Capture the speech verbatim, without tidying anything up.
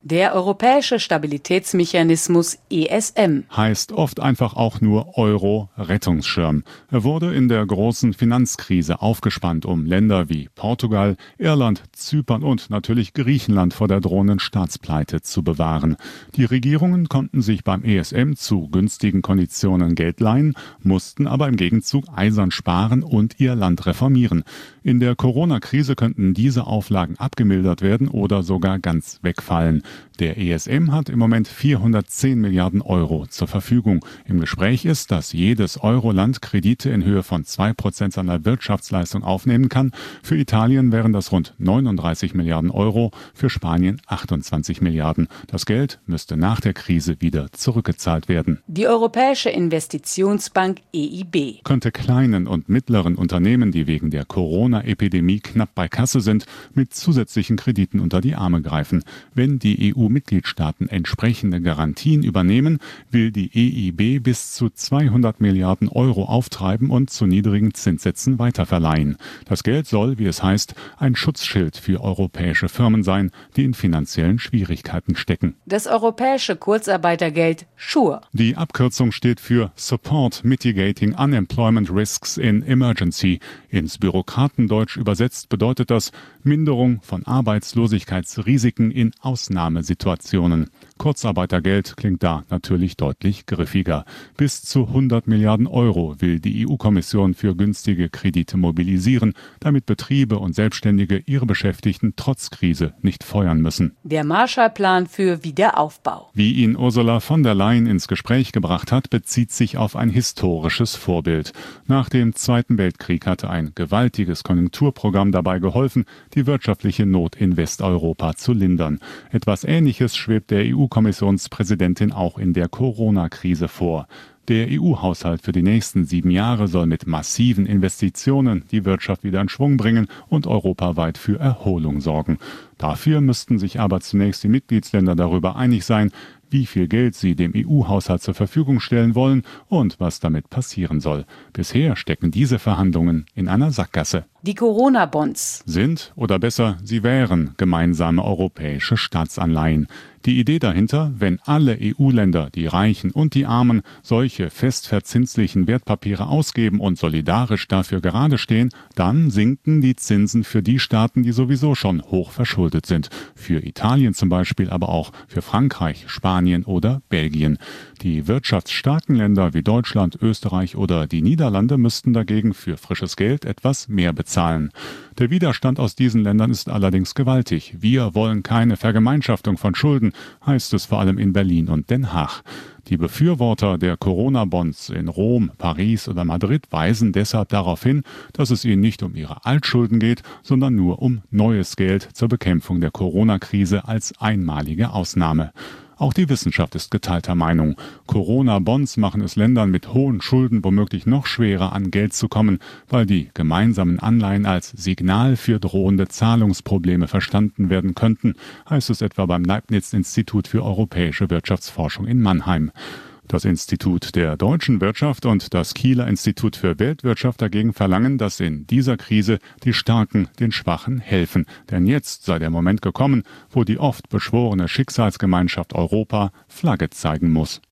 Der Europäische Stabilitätsmechanismus E S M heißt oft einfach auch nur Euro-Rettungsschirm. Er wurde in der großen Finanzkrise aufgespannt, um Länder wie Portugal, Irland, Zypern und natürlich Griechenland vor der drohenden Staatspleite zu bewahren. Die Regierungen konnten sich beim E S M zu günstigen Konditionen Geld leihen, mussten aber im Gegenzug eisern sparen und ihr Land reformieren. In der Corona-Krise könnten diese Auflagen abgemildert werden oder sogar ganz wegfallen. Der E S M hat im Moment vierhundertzehn Milliarden Euro zur Verfügung. Im Gespräch ist, dass jedes Euro-Land Kredite in Höhe von zwei Prozent seiner Wirtschaftsleistung aufnehmen kann. Für Italien wären das rund neununddreißig Milliarden Euro, für Spanien achtundzwanzig Milliarden. Das Geld müsste nach der Krise wieder zurückgezahlt werden. Die Europäische Investitionsbank E I B könnte kleinen und mittleren Unternehmen, die wegen der Corona-Epidemie knapp bei Kasse sind, mit zusätzlichen Krediten unter die Arme greifen. Wenn die E U-Mitgliedstaaten entsprechende Garantien übernehmen, will die E I B bis zu zweihundert Milliarden Euro auftreiben und zu niedrigen Zinssätzen weiterverleihen. Das Geld soll, wie es heißt, ein Schutzschild für europäische Firmen sein, die in finanziellen Schwierigkeiten stecken. Das europäische Kurzarbeitergeld SURE. Die Abkürzung steht für Support Mitigating Unemployment Risks in Emergency. Ins Bürokratendeutsch übersetzt bedeutet das Minderung von Arbeitslosigkeitsrisiken in Ausnahmesituationen. Kurzarbeitergeld klingt da natürlich deutlich griffiger. Bis zu hundert Milliarden Euro will die E U-Kommission für günstige Kredite mobilisieren, damit Betriebe und Selbstständige ihre Beschäftigten trotz Krise nicht feuern müssen. Der Marshallplan für Wiederaufbau. Wie ihn Ursula von der Leyen ins Gespräch gebracht hat, bezieht sich auf ein historisches Vorbild. Nach dem Zweiten Weltkrieg hatte ein gewaltiges Konjunkturprogramm dabei geholfen, die wirtschaftliche Not in Westeuropa zu lindern. Etwas Ähnliches schwebt der E U-Kommissionspräsidentin auch in der Corona-Krise vor. Der E U-Haushalt für die nächsten sieben Jahre soll mit massiven Investitionen die Wirtschaft wieder in Schwung bringen und europaweit für Erholung sorgen. Dafür müssten sich aber zunächst die Mitgliedsländer darüber einig sein, wie viel Geld sie dem E U-Haushalt zur Verfügung stellen wollen und was damit passieren soll. Bisher stecken diese Verhandlungen in einer Sackgasse. Die Corona-Bonds sind, oder besser, sie wären gemeinsame europäische Staatsanleihen. Die Idee dahinter, wenn alle E U-Länder, die Reichen und die Armen, solche festverzinslichen Wertpapiere ausgeben und solidarisch dafür gerade stehen, dann sinken die Zinsen für die Staaten, die sowieso schon hoch verschuldet sind. Für Italien zum Beispiel, aber auch für Frankreich, Spanien oder Belgien. Die wirtschaftsstarken Länder wie Deutschland, Österreich oder die Niederlande müssten dagegen für frisches Geld etwas mehr bezahlen. Der Widerstand aus diesen Ländern ist allerdings gewaltig. Wir wollen keine Vergemeinschaftung von Schulden, heißt es vor allem in Berlin und Den Haag. Die Befürworter der Corona-Bonds in Rom, Paris oder Madrid weisen deshalb darauf hin, dass es ihnen nicht um ihre Altschulden geht, sondern nur um neues Geld zur Bekämpfung der Corona-Krise als einmalige Ausnahme. Auch die Wissenschaft ist geteilter Meinung. Corona-Bonds machen es Ländern mit hohen Schulden womöglich noch schwerer, an Geld zu kommen, weil die gemeinsamen Anleihen als Signal für drohende Zahlungsprobleme verstanden werden könnten, heißt es etwa beim Leibniz-Institut für europäische Wirtschaftsforschung in Mannheim. Das Institut der deutschen Wirtschaft und das Kieler Institut für Weltwirtschaft dagegen verlangen, dass in dieser Krise die Starken den Schwachen helfen. Denn jetzt sei der Moment gekommen, wo die oft beschworene Schicksalsgemeinschaft Europa Flagge zeigen muss.